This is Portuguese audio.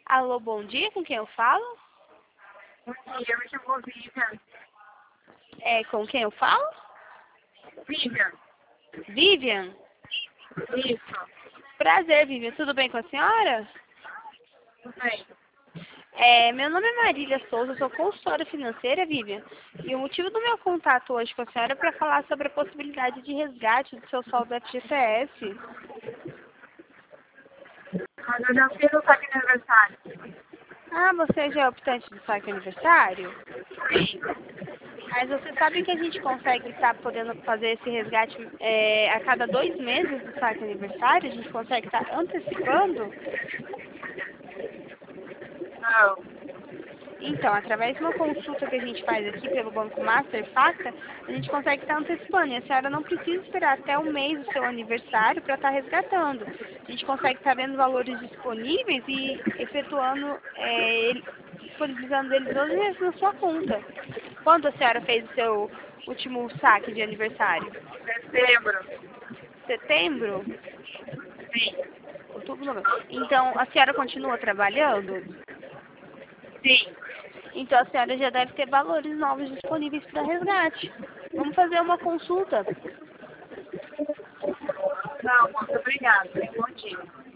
Alô, bom dia, com quem eu falo? Bom dia, eu me chamo Vivian. Com quem eu falo? Vivian, Vivian? isso, Prazer, Vivian. Tudo bem com a senhora? tudo bem. Meu nome é Marília Souza, eu sou consultora financeira, Vivian. E o motivo do meu contato hoje com a senhora é para falar sobre a possibilidade de resgate do seu saldo FGTS. Mas eu já fiz o saque de aniversário. Ah, você já é optante do saque aniversário? Sim. Mas você sabe que a gente consegue estar podendo fazer esse resgate a cada 2 meses do saque aniversário? A gente consegue estar antecipando? Não. Então, através de uma consulta que a gente faz aqui pelo Banco Master Faca, a gente consegue estar antecipando. E a senhora não precisa esperar até o mês do seu aniversário para estar resgatando. A gente consegue estar vendo valores disponíveis e efetuando, disponibilizando eles hoje mesmo na sua conta. Quando a senhora fez o seu último saque de aniversário? Setembro. Setembro? Sim. Outubro, novembro. Então, a senhora continua trabalhando? Sim. Então a senhora já deve ter valores novos disponíveis para resgate. Vamos fazer uma consulta. Não, muito obrigada. Bom dia.